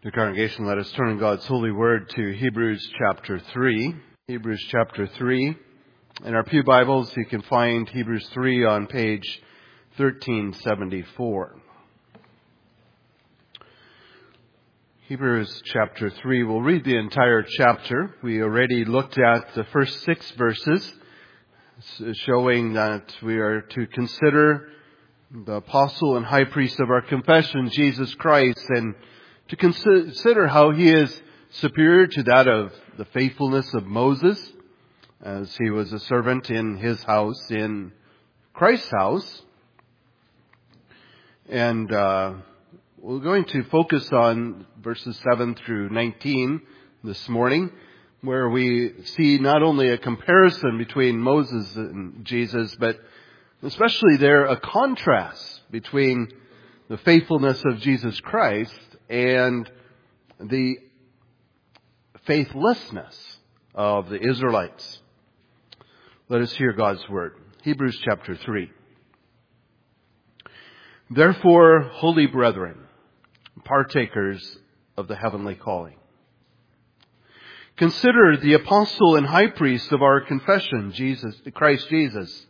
Dear congregation, let us turn in God's holy word to Hebrews chapter 3. Hebrews chapter 3. In our pew Bibles, you can find Hebrews 3 on page 1374. Hebrews chapter 3. We'll read the entire chapter. We already looked at the first 6 verses, showing that we are to consider the apostle and high priest of our confession, Jesus Christ, and to consider how he is superior to that of the faithfulness of Moses, as he was a servant in his house, in Christ's house. And we're going to focus on verses 7 through 19 this morning, where we see not only a comparison between Moses and Jesus, but especially there a contrast between the faithfulness of Jesus Christ and the faithlessness of the Israelites. Let us hear God's word. Hebrews chapter 3. Therefore, holy brethren, partakers of the heavenly calling, consider the apostle and high priest of our confession, Christ Jesus,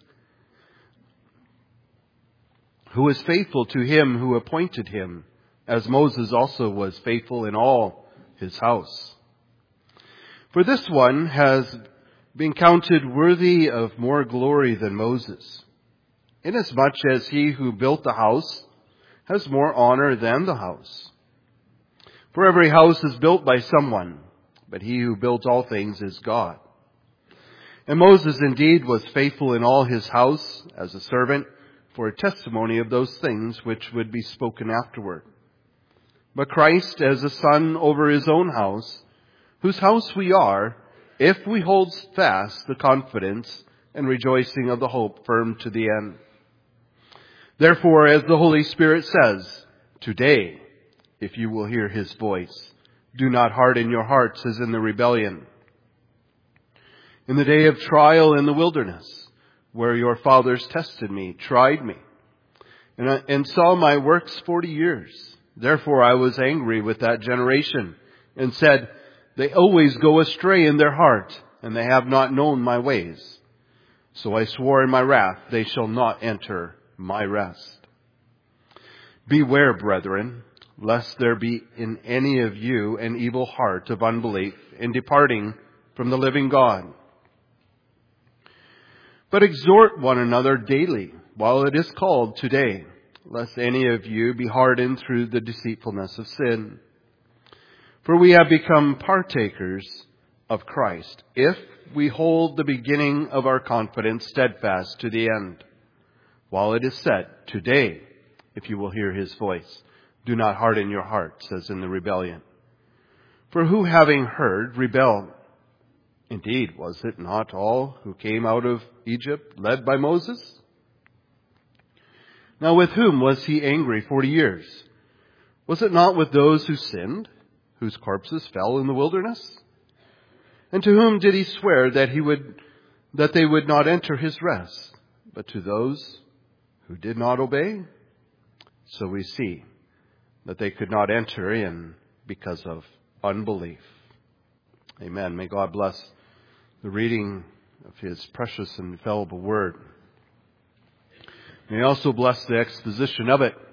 who is faithful to him who appointed him, as Moses also was faithful in all his house. For this one has been counted worthy of more glory than Moses, inasmuch as he who built the house has more honor than the house. For every house is built by someone, but he who built all things is God. And Moses indeed was faithful in all his house as a servant for a testimony of those things which would be spoken afterward. But Christ as a son over his own house, whose house we are, if we hold fast the confidence and rejoicing of the hope firm to the end. Therefore, as the Holy Spirit says, today, if you will hear his voice, do not harden your hearts as in the rebellion. In the day of trial in the wilderness, where your fathers tested me, tried me, and saw my works 40 years. Therefore I was angry with that generation and said, they always go astray in their heart, and they have not known my ways. So I swore in my wrath, they shall not enter my rest. Beware, brethren, lest there be in any of you an evil heart of unbelief in departing from the living God. But exhort one another daily, while it is called today, lest any of you be hardened through the deceitfulness of sin. For we have become partakers of Christ, if we hold the beginning of our confidence steadfast to the end. While it is said, today, if you will hear his voice, do not harden your hearts as in the rebellion. For who having heard rebelled? Indeed, was it not all who came out of Egypt led by Moses? Now with whom was he angry 40 years? Was it not with those who sinned, whose corpses fell in the wilderness? And to whom did he swear that they would not enter his rest, but to those who did not obey? So we see that they could not enter in because of unbelief. Amen. May God bless the reading of his precious and infallible word. May he also bless the exposition of it.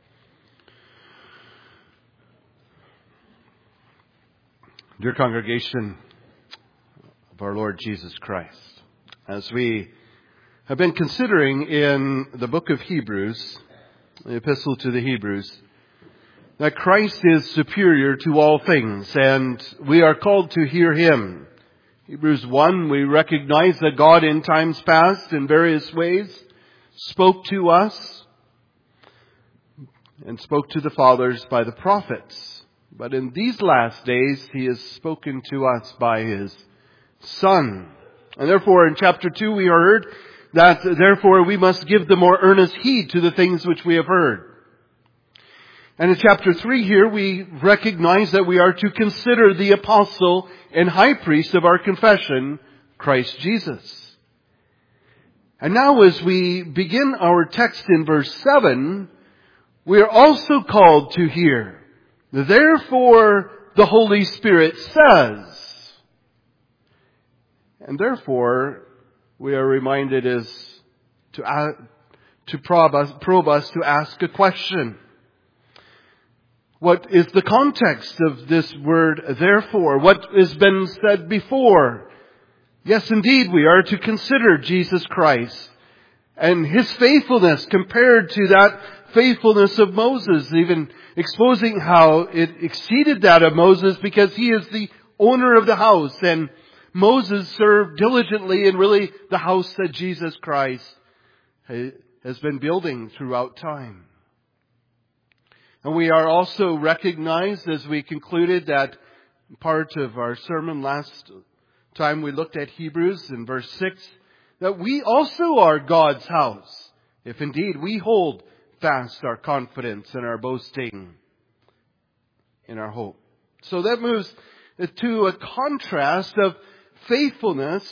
Dear congregation of our Lord Jesus Christ, as we have been considering in the book of Hebrews, the epistle to the Hebrews, that Christ is superior to all things, and we are called to hear him. Hebrews 1, we recognize that God in times past in various ways spoke to us and spoke to the fathers by the prophets. But in these last days, he has spoken to us by his Son. And therefore, in chapter 2, we heard that therefore we must give the more earnest heed to the things which we have heard. And in chapter 3 here, we recognize that we are to consider the apostle and high priest of our confession, Christ Jesus. And now as we begin our text in verse 7, we are also called to hear Therefore, the Holy Spirit says. And therefore, we are reminded is to probe us to ask a question. What is the context of this word, therefore? What has been said before? Yes, indeed, we are to consider Jesus Christ and His faithfulness compared to that faithfulness of Moses, even exposing how it exceeded that of Moses because he is the owner of the house, and Moses served diligently in really the house that Jesus Christ has been building throughout time. And we are also recognized, as we concluded that part of our sermon last time we looked at Hebrews in verse 6, that we also are God's house, if indeed we hold fast our confidence and our boasting in our hope. So that moves to a contrast of faithfulness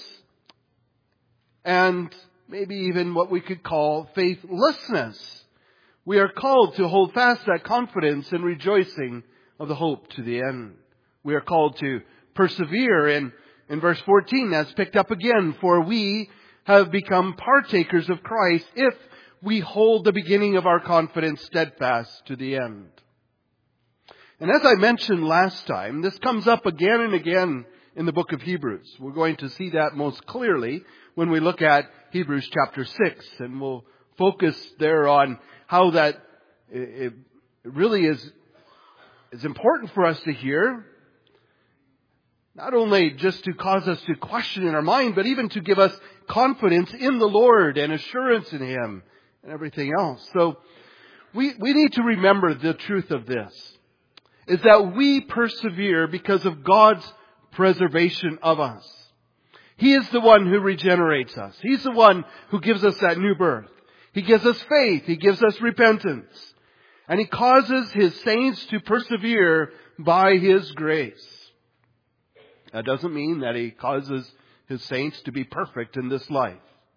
and maybe even what we could call faithlessness. We are called to hold fast that confidence and rejoicing of the hope to the end. We are called to persevere. And in verse 14, that's picked up again. For we have become partakers of Christ if we hold the beginning of our confidence steadfast to the end. And as I mentioned last time, this comes up again and again in the book of Hebrews. We're going to see that most clearly when we look at Hebrews chapter 6. And we'll focus there on how that it really is important for us to hear. Not only just to cause us to question in our mind, but even to give us confidence in the Lord and assurance in Him and everything else. So we need to remember the truth of this, is that we persevere because of God's preservation of us. He is the one who regenerates us. He's the one who gives us that new birth. He gives us faith. He gives us repentance. And He causes His saints to persevere by His grace. That doesn't mean that He causes His saints to be perfect in this life.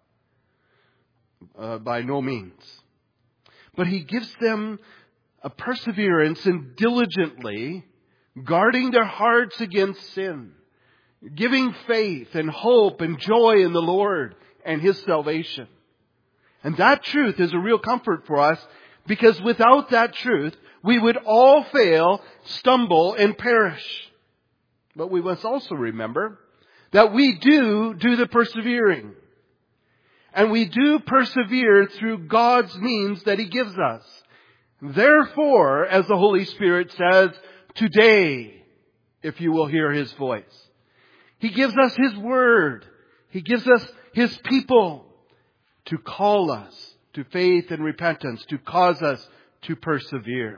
By no means. But He gives them a perseverance in diligently guarding their hearts against sin, giving faith and hope and joy in the Lord and His salvation. And that truth is a real comfort for us, because without that truth, we would all fail, stumble, and perish. But we must also remember that we do the persevering. And we do persevere through God's means that He gives us. Therefore, as the Holy Spirit says, today, if you will hear His voice. He gives us His Word. He gives us His people to call us to faith and repentance, to cause us to persevere.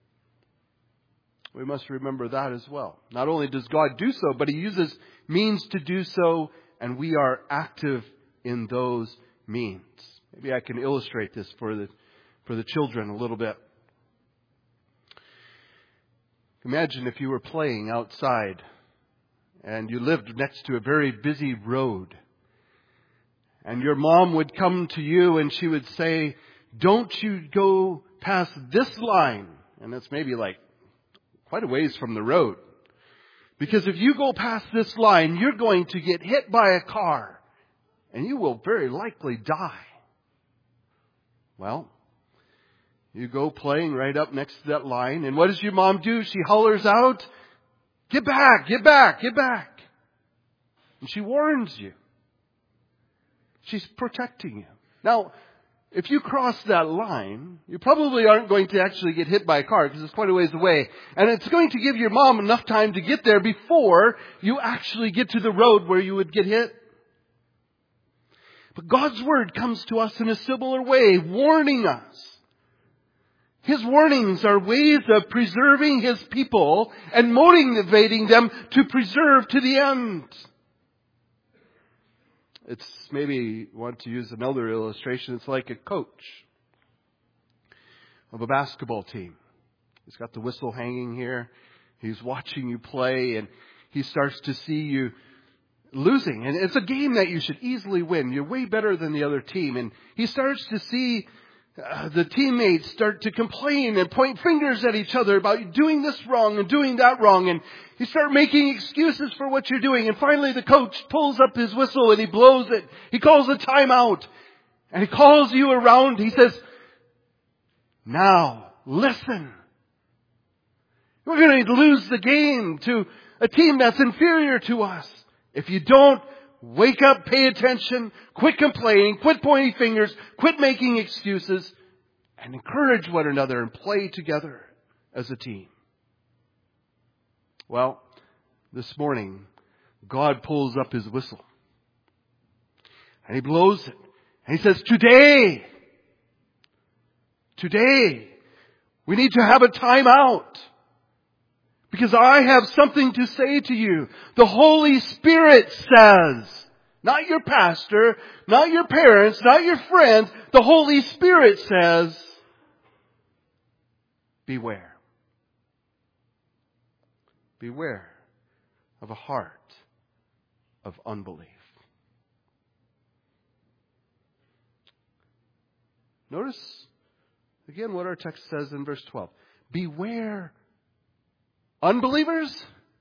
We must remember that as well. Not only does God do so, but He uses means to do so, and we are active in those means. Maybe I can illustrate this for the children a little bit. Imagine if you were playing outside and you lived next to a very busy road. And your mom would come to you and she would say, don't you go past this line. And that's maybe like quite a ways from the road. Because if you go past this line, you're going to get hit by a car. And you will very likely die. Well, you go playing right up next to that line. And what does your mom do? She hollers out, get back, get back, get back. And she warns you. She's protecting you. Now, if you cross that line, you probably aren't going to actually get hit by a car because it's quite a ways away. And it's going to give your mom enough time to get there before you actually get to the road where you would get hit. But God's Word comes to us in a similar way, warning us. His warnings are ways of preserving His people and motivating them to preserve to the end. It's maybe want to use another illustration. It's like a coach of a basketball team. He's got the whistle hanging here. He's watching you play and he starts to see you losing. And it's a game that you should easily win. You're way better than the other team. And he starts to see the teammates start to complain and point fingers at each other about doing this wrong and doing that wrong. And you start making excuses for what you're doing. And finally the coach pulls up his whistle and he blows it. He calls a timeout. And he calls you around. He says, now listen. We're going to lose the game to a team that's inferior to us. If you don't wake up, pay attention, quit complaining, quit pointing fingers, quit making excuses, and encourage one another and play together as a team. Well, this morning, God pulls up His whistle. And He blows it. And He says, today, we need to have a time out. Because I have something to say to you. The Holy Spirit says, not your pastor, not your parents, not your friends. The Holy Spirit says, beware. Beware of a heart of unbelief. Notice again what our text says in verse 12. Beware unbelievers?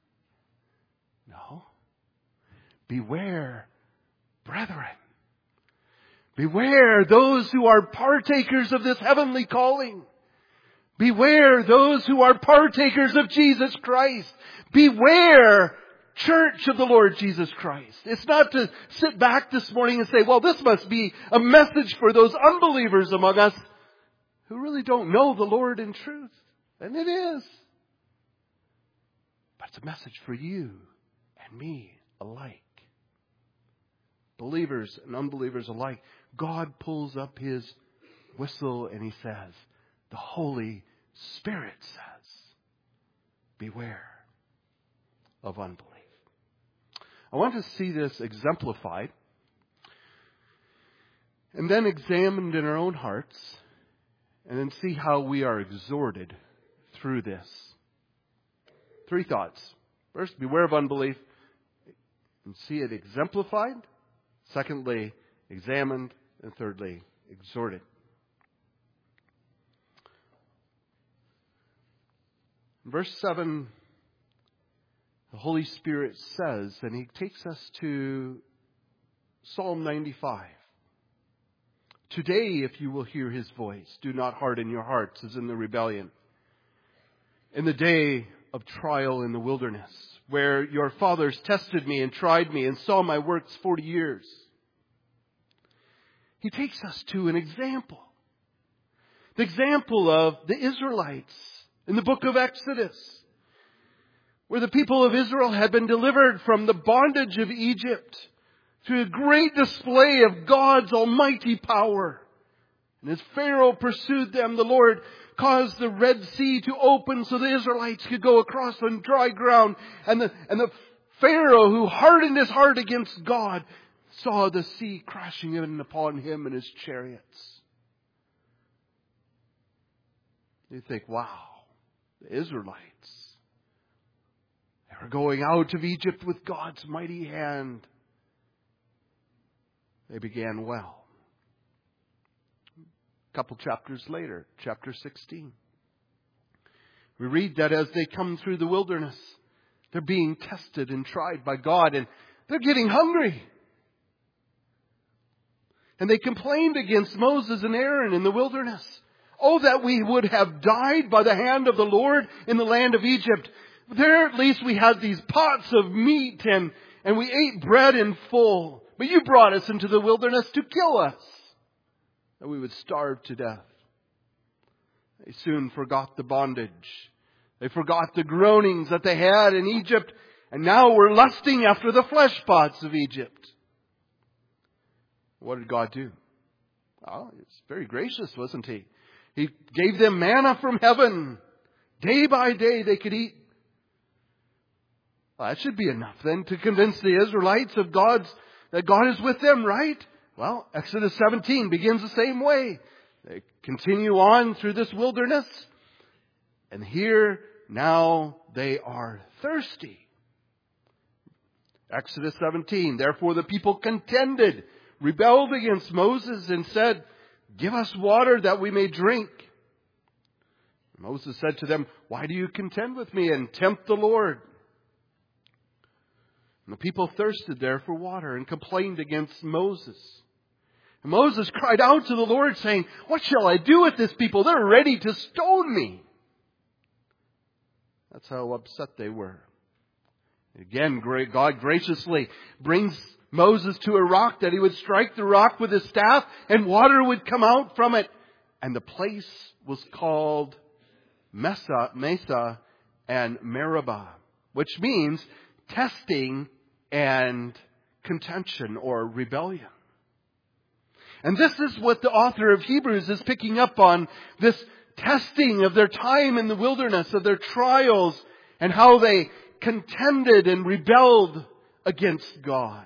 No. Beware, brethren. Beware those who are partakers of this heavenly calling. Beware those who are partakers of Jesus Christ. Beware, church of the Lord Jesus Christ. It's not to sit back this morning and say, well, this must be a message for those unbelievers among us who really don't know the Lord in truth. And it is. But it's a message for you and me alike. Believers and unbelievers alike. God pulls up His whistle and He says, the Holy Spirit says, beware of unbelief. I want to see this exemplified and then examined in our own hearts and then see how we are exhorted through this. 3 thoughts. First, beware of unbelief and see it exemplified. Secondly, examined. And thirdly, exhorted. In verse 7, the Holy Spirit says, and He takes us to Psalm 95. Today, if you will hear His voice, do not harden your hearts as in the rebellion. In the day of trial in the wilderness, where your fathers tested me and tried me and saw my works 40 years. He takes us to an example. The example of the Israelites in the book of Exodus, where the people of Israel had been delivered from the bondage of Egypt through a great display of God's almighty power. And as Pharaoh pursued them, the Lord caused the Red Sea to open so the Israelites could go across on dry ground. And the Pharaoh, who hardened his heart against God, saw the sea crashing in upon him and his chariots. You think, wow, the Israelites, they were going out of Egypt with God's mighty hand. They began well. A couple chapters later, chapter 16, we read that as they come through the wilderness, they're being tested and tried by God, and they're getting hungry. And they complained against Moses and Aaron in the wilderness. Oh, that we would have died by the hand of the Lord in the land of Egypt. There at least we had these pots of meat and we ate bread in full. But you brought us into the wilderness to kill us, that we would starve to death. They soon forgot the bondage. They forgot the groanings that they had in Egypt. And now we're lusting after the flesh pots of Egypt. What did God do? Oh, it's very gracious, wasn't He? He gave them manna from heaven. Day by day they could eat. Well, that should be enough then to convince the Israelites of that God is with them, right? Well, Exodus 17 begins the same way. They continue on through this wilderness. And here now they are thirsty. Exodus 17, therefore the people contended, rebelled against Moses and said, Give us water that we may drink. Moses said to them, why do you contend with me and tempt the Lord? And the people thirsted there for water and complained against Moses. And Moses cried out to the Lord, saying, what shall I do with this people? They're ready to stone me. That's how upset they were. Again, God graciously brings Moses to a rock, that he would strike the rock with his staff and water would come out from it. And the place was called Mesa and Meribah, which means testing and contention or rebellion. And this is what the author of Hebrews is picking up on, this testing of their time in the wilderness, of their trials, and how they contended and rebelled against God.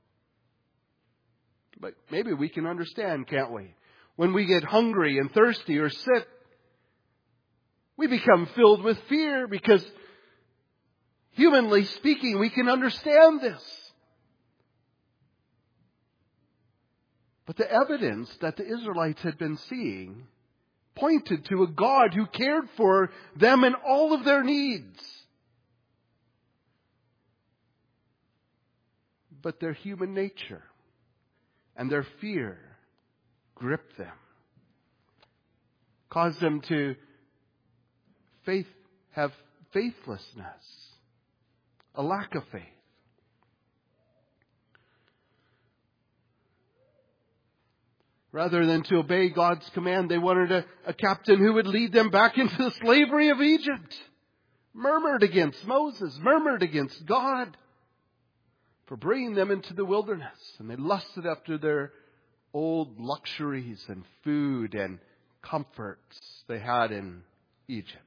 But maybe we can understand, can't we? When we get hungry and thirsty or sick, we become filled with fear because, humanly speaking, we can understand this. But the evidence that the Israelites had been seeing pointed to a God who cared for them in all of their needs. But their human nature and their fear gripped them, caused them to have faithlessness, a lack of faith. Rather than to obey God's command, they wanted a captain who would lead them back into the slavery of Egypt. Murmured against Moses, murmured against God for bringing them into the wilderness. And they lusted after their old luxuries and food and comforts they had in Egypt.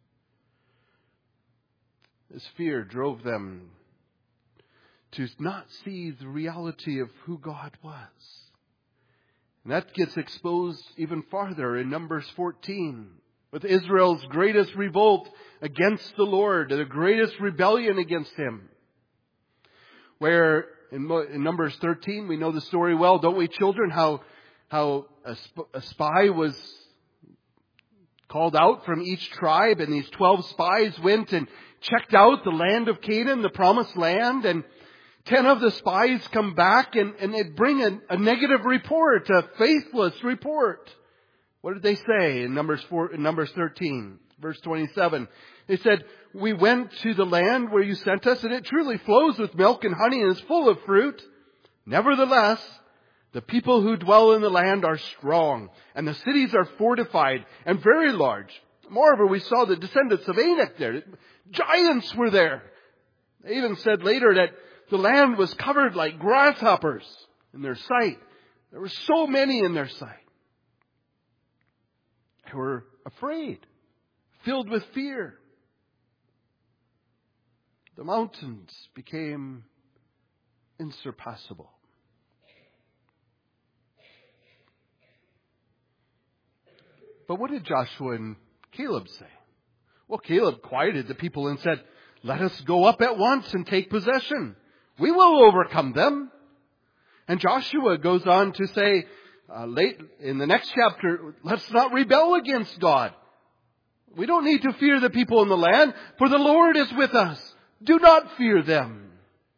This fear drove them to not see the reality of who God was. And that gets exposed even farther in Numbers 14, with Israel's greatest revolt against the Lord, the greatest rebellion against Him. Where in Numbers 13, we know the story well, don't we, children? How a spy was called out from each tribe, and these 12 spies went and checked out the land of Canaan, the promised land, and 10 of the spies come back and they bring a negative report, a faithless report. What did they say in Numbers 13, verse 27? They said, we went to the land where you sent us, and it truly flows with milk and honey and is full of fruit. Nevertheless, the people who dwell in the land are strong, and the cities are fortified and very large. Moreover, we saw the descendants of Anak there. Giants were there. They even said later that the land was covered like grasshoppers in their sight. There were so many in their sight. They were afraid, filled with fear. The mountains became insurpassable. But what did Joshua and Caleb say? Well, Caleb quieted the people and said, let us go up at once and take possession. We will overcome them. And Joshua goes on to say, late in the next chapter, let's not rebel against God. We don't need to fear the people in the land, for the Lord is with us. Do not fear them.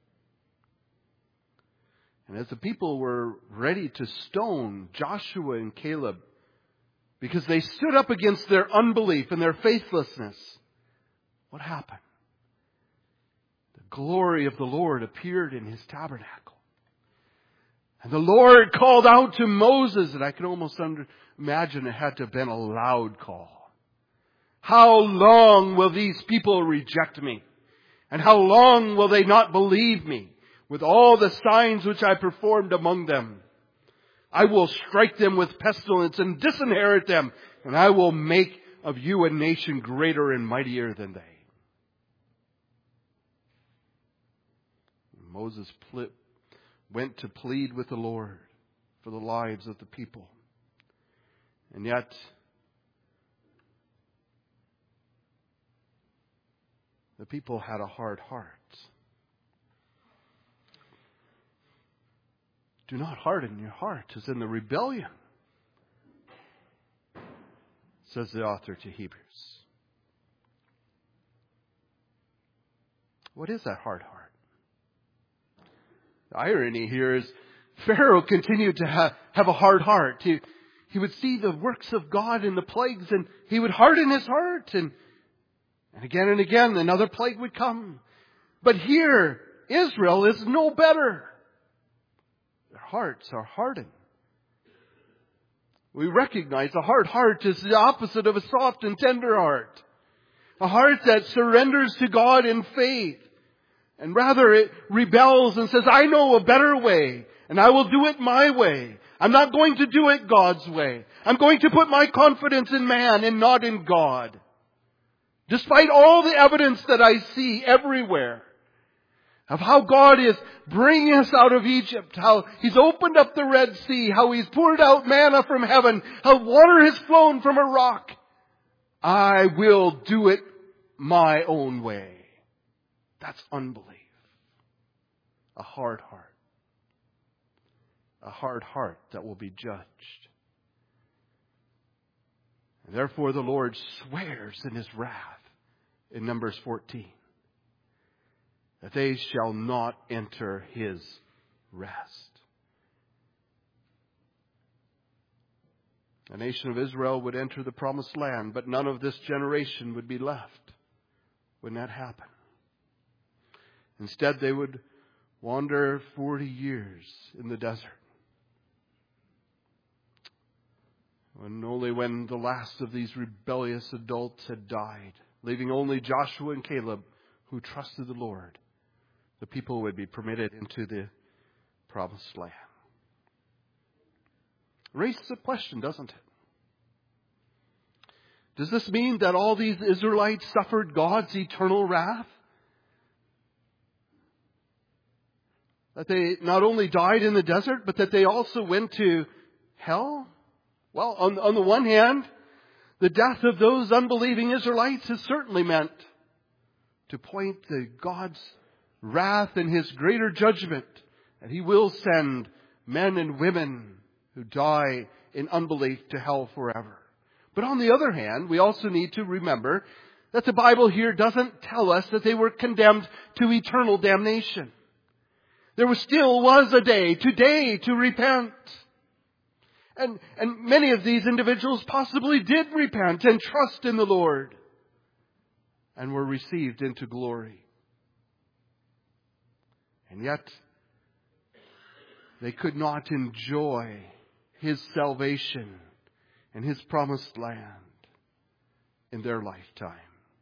And as the people were ready to stone Joshua and Caleb, because they stood up against their unbelief and their faithlessness, what happened? The glory of the Lord appeared in His tabernacle. And the Lord called out to Moses, and I can almost imagine it had to have been a loud call. How long will these people reject me? And how long will they not believe me with all the signs which I performed among them? I will strike them with pestilence and disinherit them, and I will make of you a nation greater and mightier than they. Moses went to plead with the Lord for the lives of the people. And yet, the people had a hard heart. Do not harden your heart as in the rebellion says the author to Hebrews. What is that hard heart? The irony here is Pharaoh continued to have a hard heart. He would see the works of God in the plagues, and he would harden his heart. And again, another plague would come. But here, Israel is no better. Their hearts are hardened. We recognize a hard heart is the opposite of a soft and tender heart. A heart that surrenders to God in faith. And rather it rebels and says, I know a better way, and I will do it my way. I'm not going to do it God's way. I'm going to put my confidence in man and not in God. Despite all the evidence that I see everywhere of how God is bringing us out of Egypt, how He's opened up the Red Sea, how He's poured out manna from heaven, how water has flown from a rock, I will do it my own way. That's unbelief. A hard heart. A hard heart that will be judged. And therefore the Lord swears in His wrath in Numbers 14 that they shall not enter His rest. The nation of Israel would enter the promised land, but none of this generation would be left when that happened. Instead, they would wander 40 years in the desert. And only when the last of these rebellious adults had died, leaving only Joshua and Caleb who trusted the Lord, the people would be permitted into the promised land. Raises a question, doesn't it? Does this mean that all these Israelites suffered God's eternal wrath? That they not only died in the desert, but that they also went to hell? Well, on the one hand, the death of those unbelieving Israelites is certainly meant to point to God's wrath and His greater judgment. And He will send men and women who die in unbelief to hell forever. But on the other hand, we also need to remember that the Bible here doesn't tell us that they were condemned to eternal damnation. There still was a day, today, to repent. And many of these individuals possibly did repent and trust in the Lord and were received into glory. And yet, they could not enjoy His salvation and His promised land in their lifetime.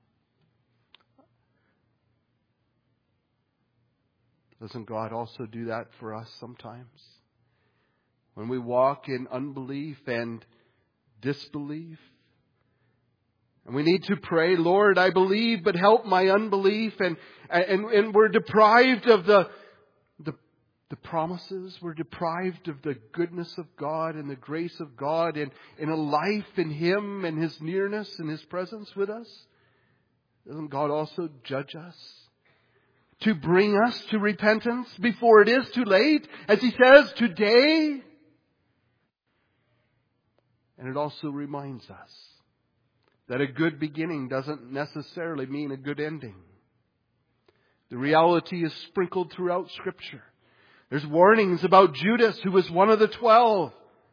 Doesn't God also do that for us sometimes? When we walk in unbelief and disbelief. And we need to pray, Lord, I believe, but help my unbelief. And we're deprived of the promises. We're deprived of the goodness of God and the grace of God and in a life in Him and His nearness and His presence with us. Doesn't God also judge us? To bring us to repentance before it is too late, as He says, today. And it also reminds us that a good beginning doesn't necessarily mean a good ending. The reality is sprinkled throughout Scripture. There's warnings about Judas, who was one of the 12.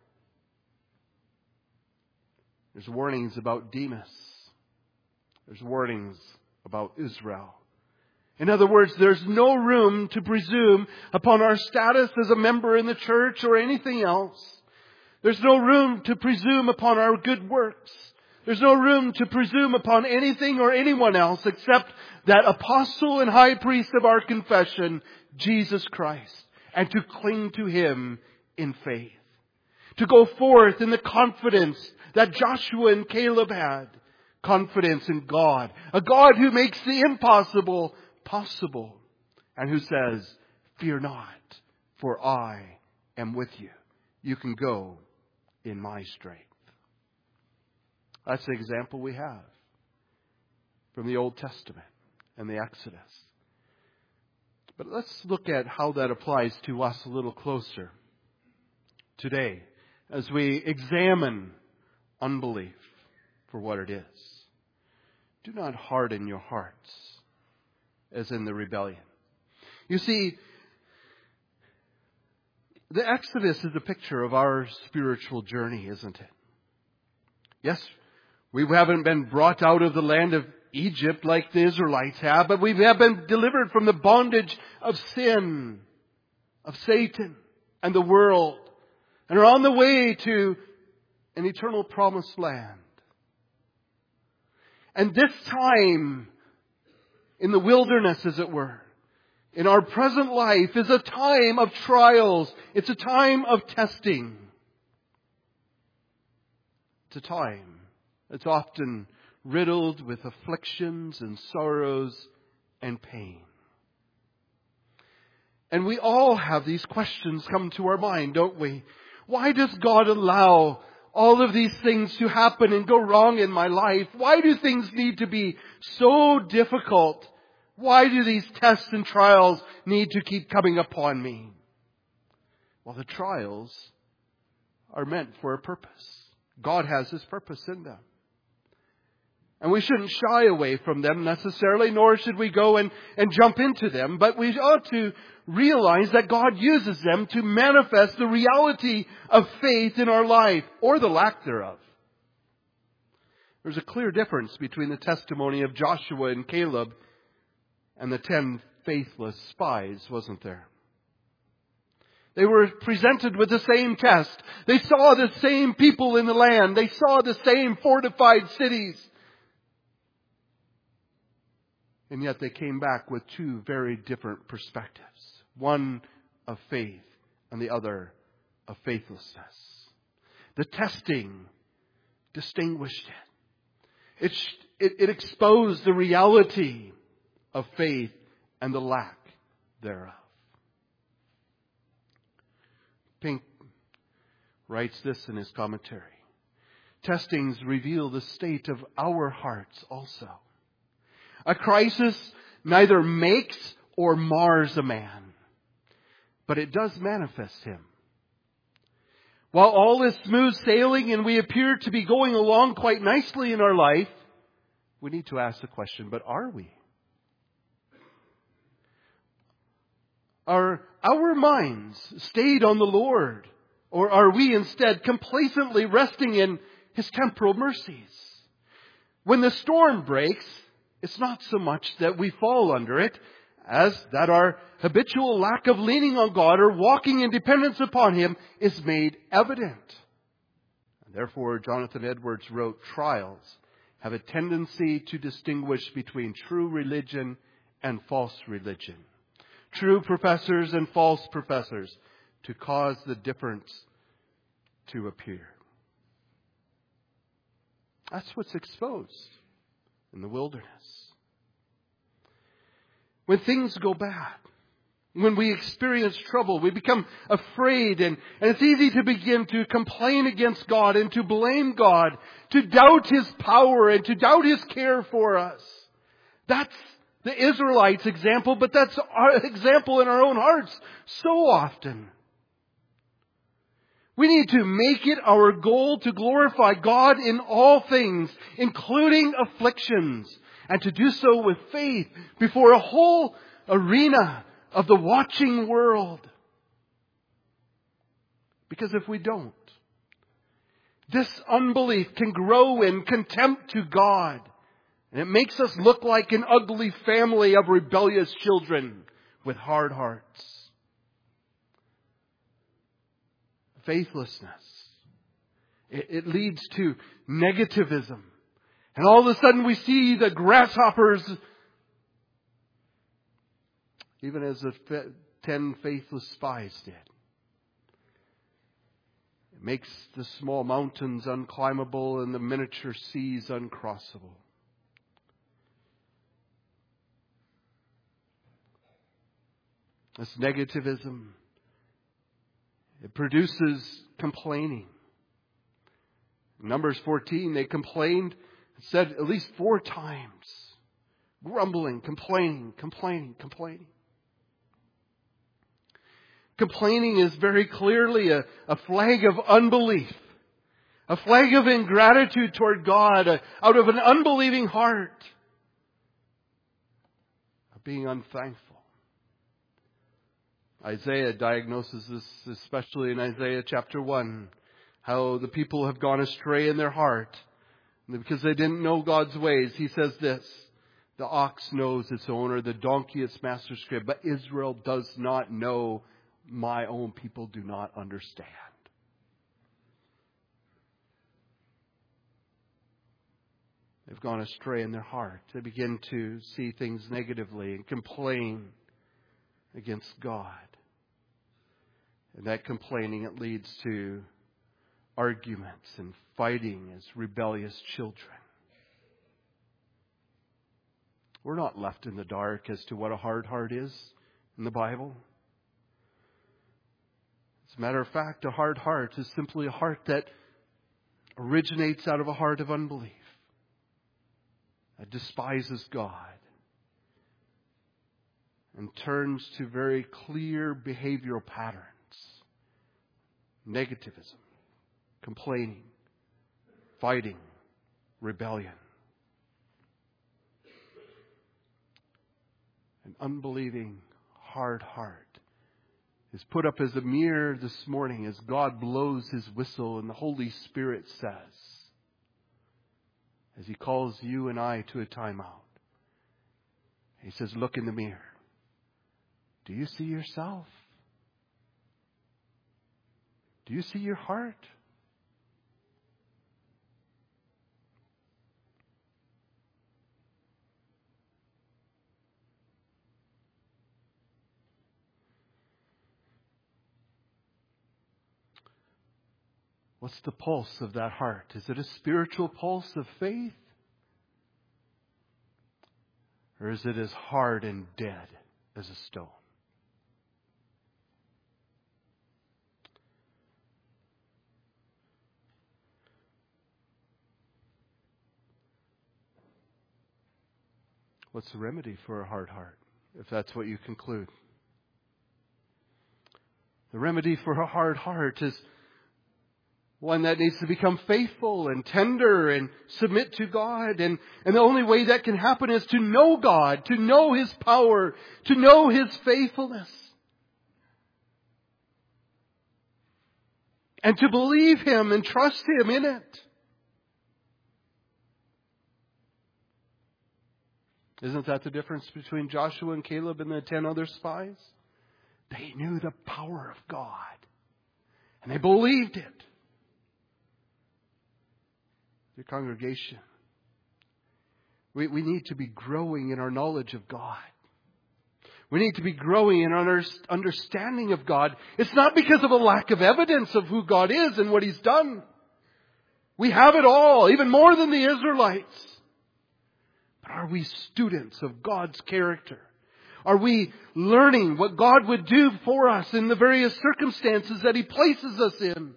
There's warnings about Demas. There's warnings about Israel. In other words, there's no room to presume upon our status as a member in the church or anything else. There's no room to presume upon our good works. There's no room to presume upon anything or anyone else except that apostle and high priest of our confession, Jesus Christ, and to cling to Him in faith. To go forth in the confidence that Joshua and Caleb had. Confidence in God. A God who makes the impossible possible. And who says, fear not, for I am with you. You can go in my strength. That's the example we have from the Old Testament and the Exodus. But let's look at how that applies to us a little closer today as we examine unbelief for what it is. Do not harden your hearts as in the rebellion. You see, the Exodus is a picture of our spiritual journey, isn't it? Yes, we haven't been brought out of the land of Egypt like the Israelites have, but we have been delivered from the bondage of sin, of Satan, and the world, and are on the way to an eternal promised land. And this time in the wilderness, as it were, in our present life, is a time of trials. It's a time of testing. It's a time that's often riddled with afflictions and sorrows and pain. And we all have these questions come to our mind, don't we? Why does God allow all of these things to happen and go wrong in my life? Why do things need to be so difficult? Why do these tests and trials need to keep coming upon me? Well, the trials are meant for a purpose. God has His purpose in them. And we shouldn't shy away from them necessarily, nor should we go and jump into them. But we ought to realize that God uses them to manifest the reality of faith in our life, or the lack thereof. There's a clear difference between the testimony of Joshua and Caleb and the 10 faithless spies, wasn't there? They were presented with the same test. They saw the same people in the land. They saw the same fortified cities. And yet they came back with two very different perspectives. One of faith and the other of faithlessness. The testing distinguished it. It exposed the reality of faith and the lack thereof. Pink writes this in his commentary. Testings reveal the state of our hearts also. A crisis neither makes or mars a man, but it does manifest him. While all is smooth sailing and we appear to be going along quite nicely in our life, we need to ask the question, but are we? Are our minds stayed on the Lord, or are we instead complacently resting in His temporal mercies? When the storm breaks, it's not so much that we fall under it as that our habitual lack of leaning on God or walking in dependence upon Him is made evident. And therefore, Jonathan Edwards wrote, trials have a tendency to distinguish between true religion and false religion. True professors and false professors, to cause the difference to appear. That's what's exposed in the wilderness. When things go bad, when we experience trouble, we become afraid, and it's easy to begin to complain against God and to blame God, to doubt His power and to doubt His care for us. That's the Israelites' example, but that's our example in our own hearts so often. We need to make it our goal to glorify God in all things, including afflictions, and to do so with faith before a whole arena of the watching world. Because if we don't, this unbelief can grow in contempt to God. And it makes us look like an ugly family of rebellious children with hard hearts. Faithlessness. It leads to negativism. And all of a sudden we see the grasshoppers, even as the 10 faithless spies did. It makes the small mountains unclimbable and the miniature seas uncrossable. This negativism, it produces complaining. In Numbers 14, they complained, it said at least 4 times. Grumbling, complaining. Complaining is very clearly a flag of unbelief. A flag of ingratitude toward God out of an unbelieving heart. Of being unthankful. Isaiah diagnoses this, especially in Isaiah chapter 1. How the people have gone astray in their heart. And because they didn't know God's ways, he says this. The ox knows its owner, the donkey its master's crib. But Israel does not know. My own people do not understand. They've gone astray in their heart. They begin to see things negatively and complain against God. And that complaining, it leads to arguments and fighting as rebellious children. We're not left in the dark as to what a hard heart is in the Bible. As a matter of fact, a hard heart is simply a heart that originates out of a heart of unbelief. That despises God. And turns to very clear behavioral patterns. Negativism, complaining, fighting, rebellion. An unbelieving, hard heart is put up as a mirror this morning as God blows His whistle and the Holy Spirit says, as He calls you and I to a time out, He says, look in the mirror. Do you see yourself? Do you see your heart? What's the pulse of that heart? Is it a spiritual pulse of faith? Or is it as hard and dead as a stone? What's the remedy for a hard heart, if that's what you conclude? The remedy for a hard heart is one that needs to become faithful and tender and submit to God. And the only way that can happen is to know God, to know His power, to know His faithfulness. And to believe Him and trust Him in it. Isn't that the difference between Joshua and Caleb and the 10 other spies? They knew the power of God. And they believed it. Dear congregation, we need to be growing in our knowledge of God. We need to be growing in our understanding of God. It's not because of a lack of evidence of who God is and what He's done. We have it all, even more than the Israelites. But are we students of God's character? Are we learning what God would do for us in the various circumstances that He places us in?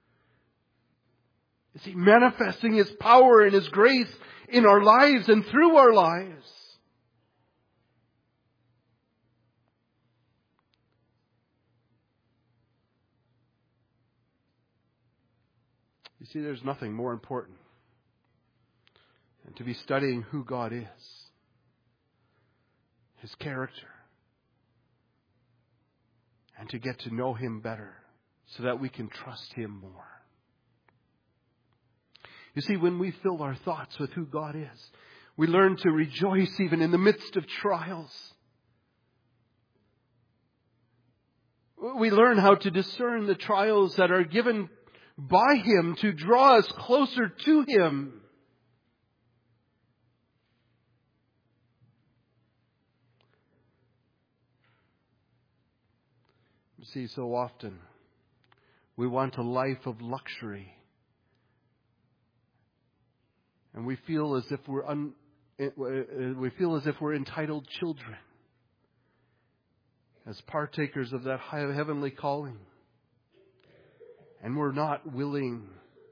Is He manifesting His power and His grace in our lives and through our lives? You see, there's nothing more important than to be studying who God is, His character, and to get to know Him better so that we can trust Him more. You see, when we fill our thoughts with who God is, we learn to rejoice even in the midst of trials. We learn how to discern the trials that are given by Him to draw us closer to Him. You see, so often we want a life of luxury. And we feel as if we're entitled children, as partakers of that heavenly calling. And we're not willing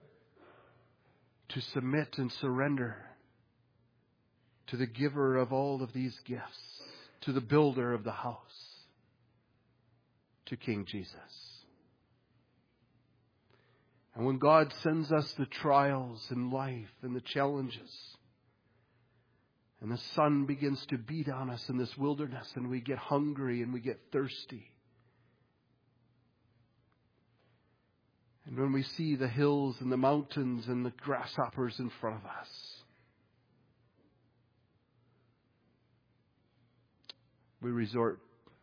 to submit and surrender to the giver of all of these gifts, to the builder of the house, to King Jesus. And when God sends us the trials in life and the challenges, and the sun begins to beat on us in this wilderness, and we get hungry and we get thirsty, and when we see the hills and the mountains and the grasshoppers in front of us, we resort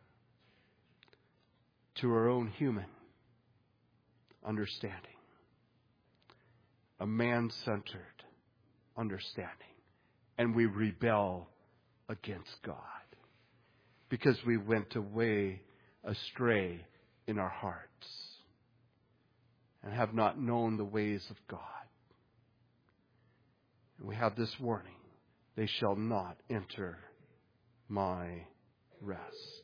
to our own human understanding, a man-centered understanding, and we rebel against God because we went away astray in our hearts and have not known the ways of God. And we have this warning: they shall not enter my rest.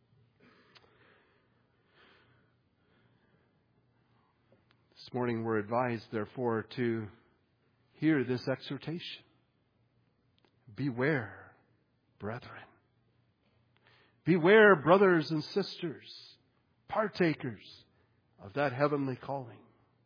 This morning we're advised, therefore, to hear this exhortation. Beware, brethren. Beware, brothers and sisters, partakers of that heavenly calling.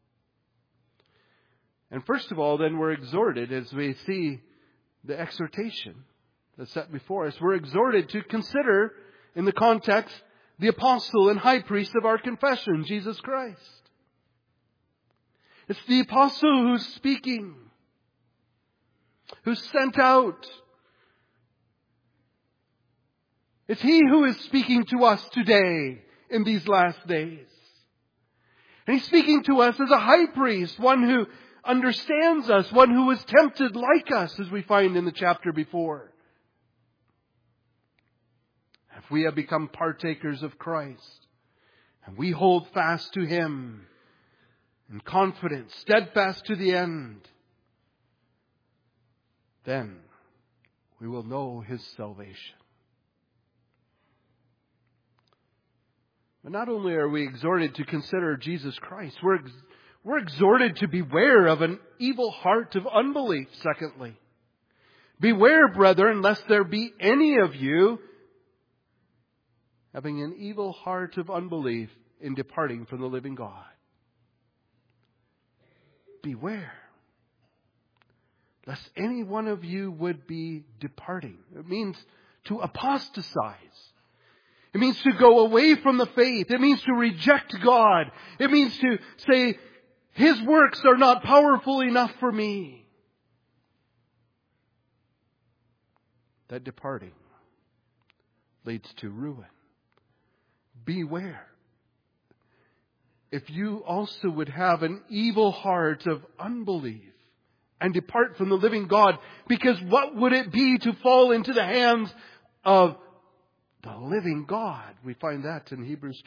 And first of all, then, we're exhorted, as we see the exhortation that's set before us, we're exhorted to consider, in the context, the apostle and high priest of our confession, Jesus Christ. It's the apostle who's speaking, who's sent out. It's he who is speaking to us today in these last days. And he's speaking to us as a high priest, one who understands us, one who was tempted like us, as we find in the chapter before. If we have become partakers of Christ, and we hold fast to Him in confidence, steadfast to the end, then we will know His salvation. But not only are we exhorted to consider Jesus Christ, we're exhorted to beware of an evil heart of unbelief, secondly. Beware, brethren, lest there be any of you having an evil heart of unbelief in departing from the living God. Beware, lest any one of you would be departing. It means to apostatize. It means to go away from the faith. It means to reject God. It means to say, His works are not powerful enough for me. That departing leads to ruin. Beware. If you also would have an evil heart of unbelief and depart from the living God, because what would it be to fall into the hands of the living God? We find that in Hebrews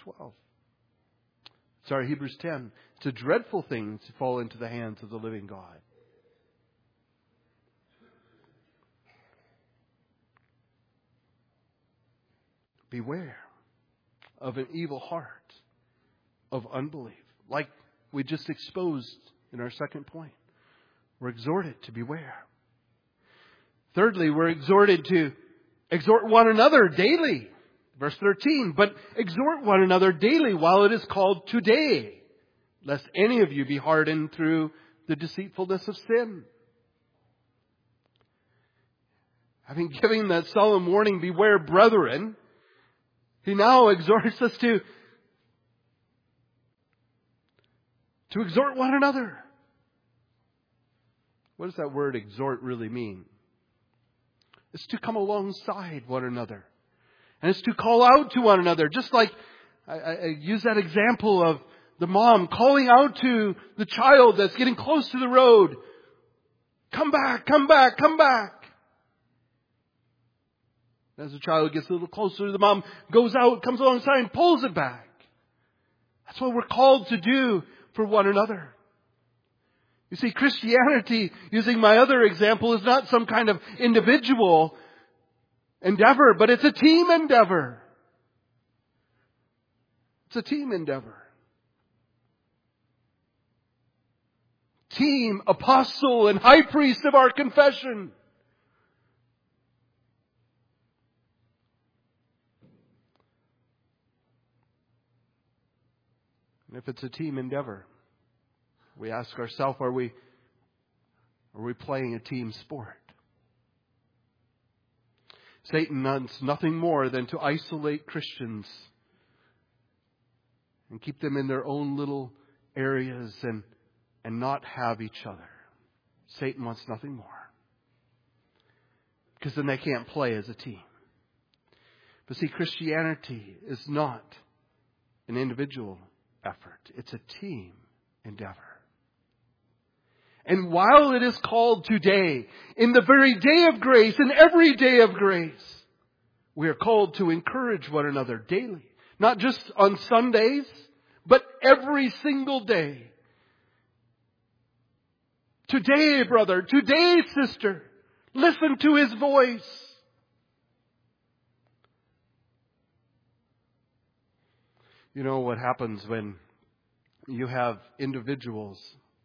10. It's a dreadful thing to fall into the hands of the living God. Beware of an evil heart of unbelief, like we just exposed in our second point. We're exhorted to beware. Thirdly, we're exhorted to exhort one another daily. Verse 13, but exhort one another daily while it is called today, lest any of you be hardened through the deceitfulness of sin. Having given that solemn warning, beware, brethren, he now exhorts us to exhort one another. What does that word exhort really mean? It's to come alongside one another. And it's to call out to one another. Just like I use that example of the mom calling out to the child that's getting close to the road. Come back, come back, come back. As the child gets a little closer, the mom goes out, comes alongside and pulls it back. That's what we're called to do for one another. You see, Christianity, using my other example, is not some kind of individual endeavor, but it's a team endeavor. It's a team endeavor. Team, apostle, and high priest of our confession. And if it's a team endeavor, We ask ourselves, are we playing a team sport? Satan wants nothing more than to isolate Christians and keep them in their own little areas and not have each other. Satan wants nothing more. Because then they can't play as a team. But see, Christianity is not an individual effort. It's a team endeavor. And while it is called today, in the very day of grace, in every day of grace, we are called to encourage one another daily. Not just on Sundays, but every single day. Today, brother, today, sister, listen to His voice. You know what happens when you have individual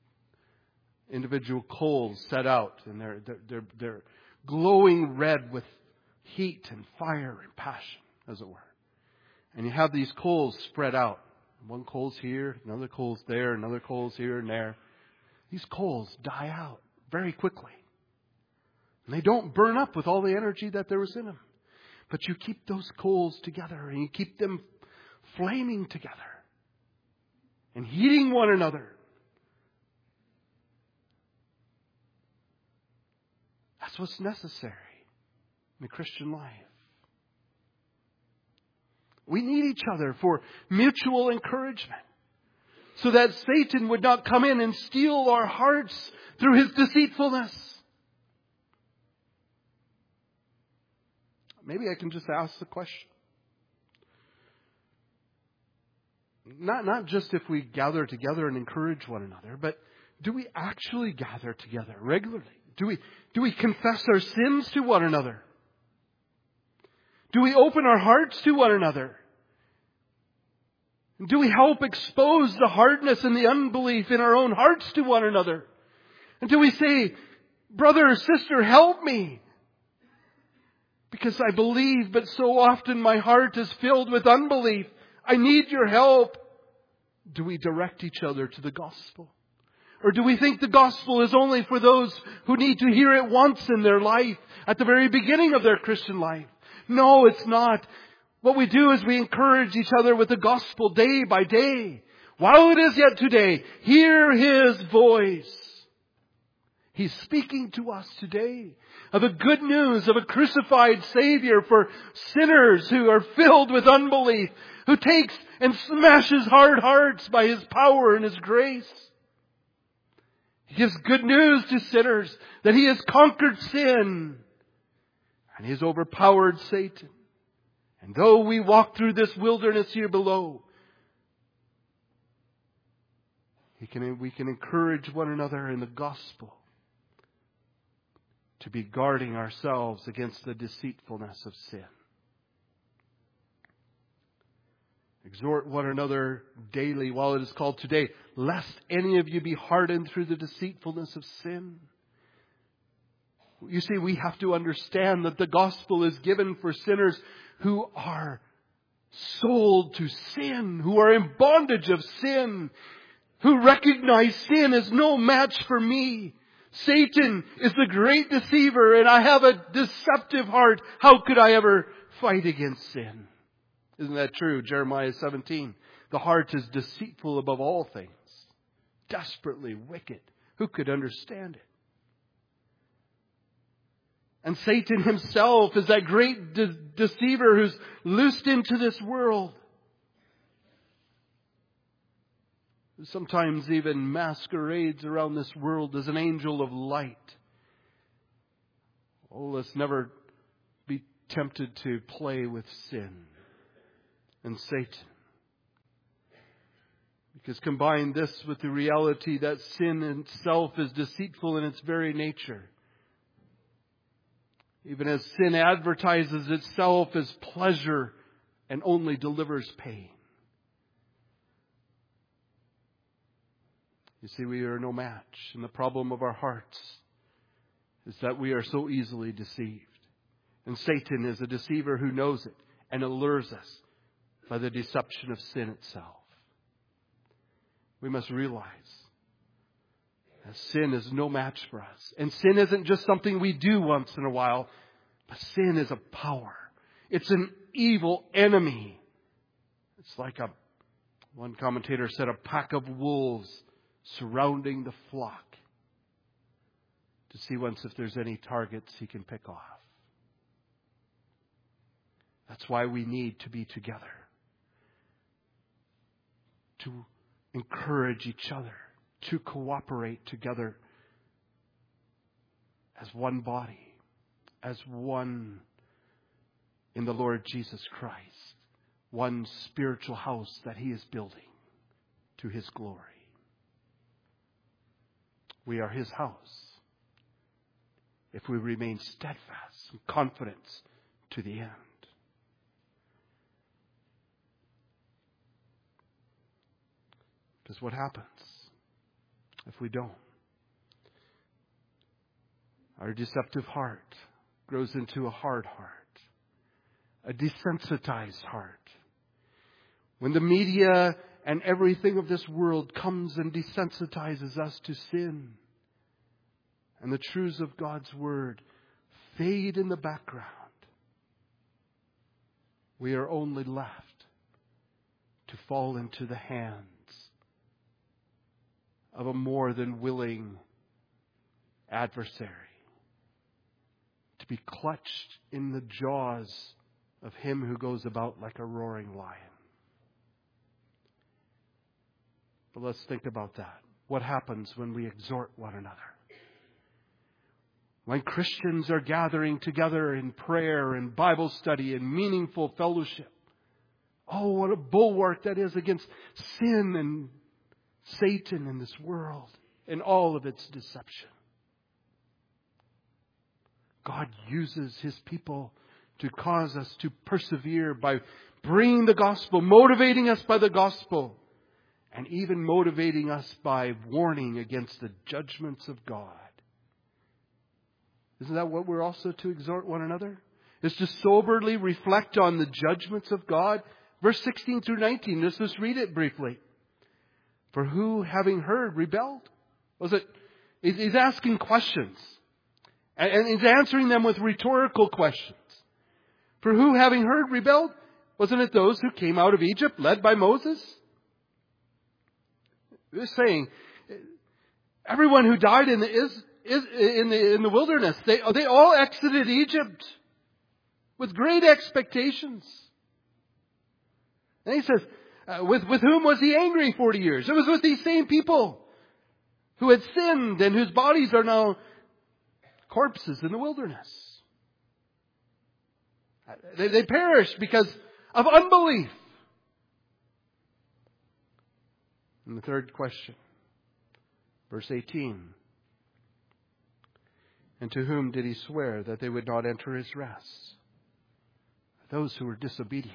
coals set out, and they're glowing red with heat and fire and passion, as it were. And you have these coals spread out. One coal's here, another coal's there, another coal's here and there. These coals die out very quickly. And they don't burn up with all the energy that there was in them. But you keep those coals together, and you keep them flaming together and heating one another. That's what's necessary in the Christian life. We need each other for mutual encouragement, so that Satan would not come in and steal our hearts through his deceitfulness. Maybe I can just ask the question. Not just if we gather together and encourage one another, but do we actually gather together regularly? Do we confess our sins to one another? Do we open our hearts to one another? Do we help expose the hardness and the unbelief in our own hearts to one another? And do we say, brother or sister, help me? Because I believe, but so often my heart is filled with unbelief. I need your help. Do we direct each other to the gospel? Or do we think the gospel is only for those who need to hear it once in their life, at the very beginning of their Christian life? No, it's not. What we do is we encourage each other with the gospel day by day. While it is yet today, hear His voice. He's speaking to us today of the good news of a crucified Savior for sinners who are filled with unbelief, who takes and smashes hard hearts by His power and His grace. He gives good news to sinners that He has conquered sin and He has overpowered Satan. And though we walk through this wilderness here below, we can encourage one another in the gospel to be guarding ourselves against the deceitfulness of sin. Exhort one another daily while it is called today, lest any of you be hardened through the deceitfulness of sin. You see, we have to understand that the gospel is given for sinners who are sold to sin, who are in bondage of sin, who recognize sin as no match for me. Satan is the great deceiver, and I have a deceptive heart. How could I ever fight against sin? Isn't that true? Jeremiah 17. The heart is deceitful above all things, desperately wicked. Who could understand it? And Satan himself is that great deceiver who's loosed into this world. Who sometimes even masquerades around this world as an angel of light. Oh, let's never be tempted to play with sin and Satan. Because combine this with the reality that sin itself is deceitful in its very nature. Even as sin advertises itself as pleasure and only delivers pain. You see, we are no match. And the problem of our hearts is that we are so easily deceived. And Satan is a deceiver who knows it and allures us by the deception of sin itself. We must realize Sin is no match for us. And sin isn't just something we do once in a while, but sin is a power. It's an evil enemy. It's like one commentator said, a pack of wolves surrounding the flock to see once if there's any targets he can pick off. That's why we need to be together. To encourage each other. To cooperate together as one body. As one in the Lord Jesus Christ. One spiritual house that He is building to His glory. We are His house. If we remain steadfast and confident to the end. Because what happens if we don't? Our deceptive heart grows into a hard heart. A desensitized heart. When the media and everything of this world comes and desensitizes us to sin, and the truths of God's Word fade in the background, we are only left to fall into the hands of a more than willing adversary, to be clutched in the jaws of him who goes about like a roaring lion. But let's think about that. What happens when we exhort one another? When Christians are gathering together in prayer and Bible study and meaningful fellowship. Oh, what a bulwark that is against sin and Satan in this world and all of its deception. God uses His people to cause us to persevere by bringing the gospel, motivating us by the gospel, and even motivating us by warning against the judgments of God. Isn't that what we're also to exhort one another? Is to soberly reflect on the judgments of God. Verse 16 through 19, let's just read it briefly. For who, having heard, rebelled? He's asking questions. And he's answering them with rhetorical questions. For who, having heard, rebelled? Wasn't it those who came out of Egypt, led by Moses? He's saying, everyone who died in the wilderness, they all exited Egypt with great expectations. And he says, with whom was He angry 40 years? It was with these same people who had sinned and whose bodies are now corpses in the wilderness. They perished because of unbelief. And the third question, verse 18. And to whom did He swear that they would not enter His rest? Those who were disobedient.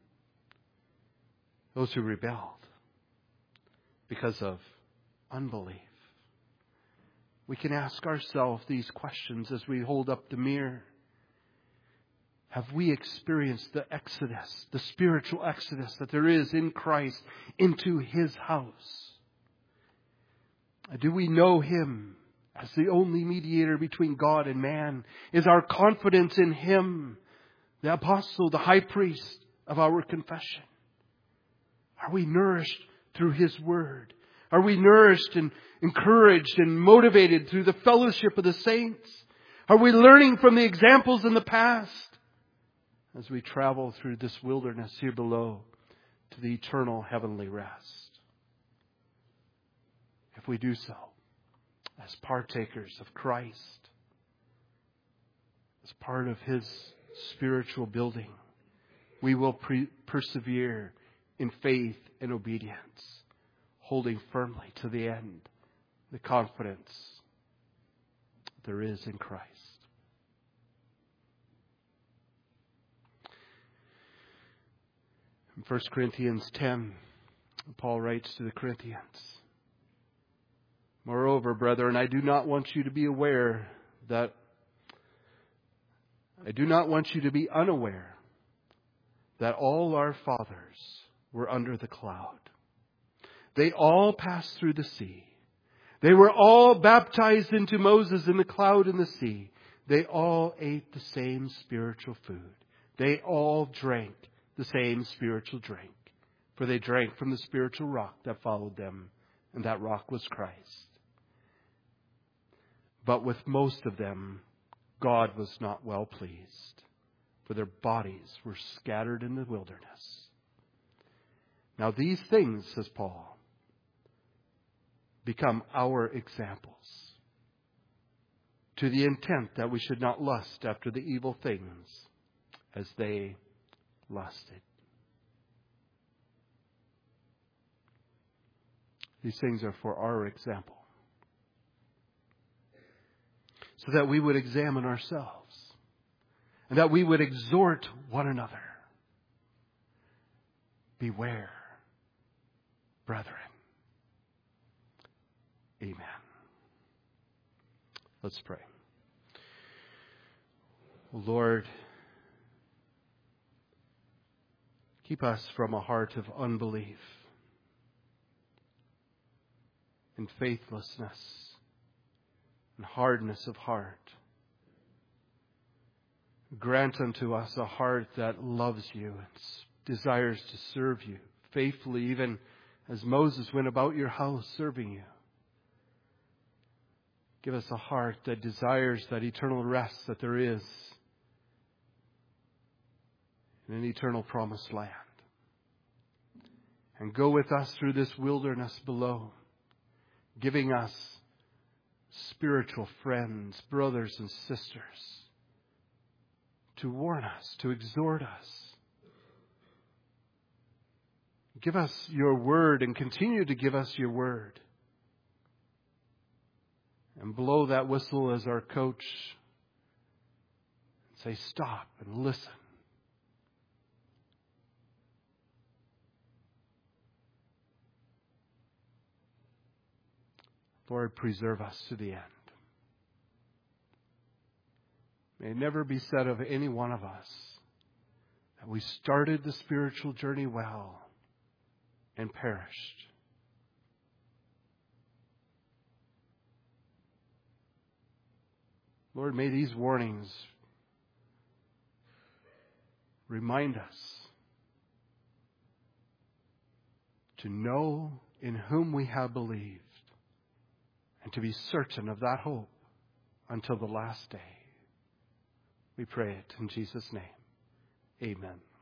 Those who rebelled because of unbelief. We can ask ourselves these questions as we hold up the mirror. Have we experienced the exodus, the spiritual exodus that there is in Christ into His house? Do we know Him as the only mediator between God and man? Is our confidence in Him, the apostle, the high priest of our confession? Are we nourished through His Word? Are we nourished and encouraged and motivated through the fellowship of the saints? Are we learning from the examples in the past as we travel through this wilderness here below to the eternal heavenly rest? If we do so, as partakers of Christ, as part of His spiritual building, we will persevere in faith and obedience, holding firmly to the end the confidence there is in Christ. In 1 Corinthians 10, Paul writes to the Corinthians, Moreover, brethren, I do not want you to be unaware that all our fathers were under the cloud. They all passed through the sea. They were all baptized into Moses in the cloud and the sea. They all ate the same spiritual food. They all drank the same spiritual drink. For they drank from the spiritual rock that followed them, and that rock was Christ. But with most of them, God was not well pleased, for their bodies were scattered in the wilderness. Now these things, says Paul, become our examples, to the intent that we should not lust after the evil things as they lusted. These things are for our example, so that we would examine ourselves and that we would exhort one another. Beware, brethren. Amen. Let's pray. Lord, keep us from a heart of unbelief and faithlessness and hardness of heart. Grant unto us a heart that loves you and desires to serve you faithfully, even as Moses went about your house serving you. Give us a heart that desires that eternal rest that there is in an eternal promised land. And go with us through this wilderness below, giving us spiritual friends, brothers and sisters, to warn us, to exhort us. Give us your word and continue to give us your word. And blow that whistle as our coach. Say, stop and listen. Lord, preserve us to the end. May it never be said of any one of us that we started the spiritual journey well and perished. Lord, may these warnings remind us to know in whom we have believed and to be certain of that hope until the last day. We pray it in Jesus' name. Amen.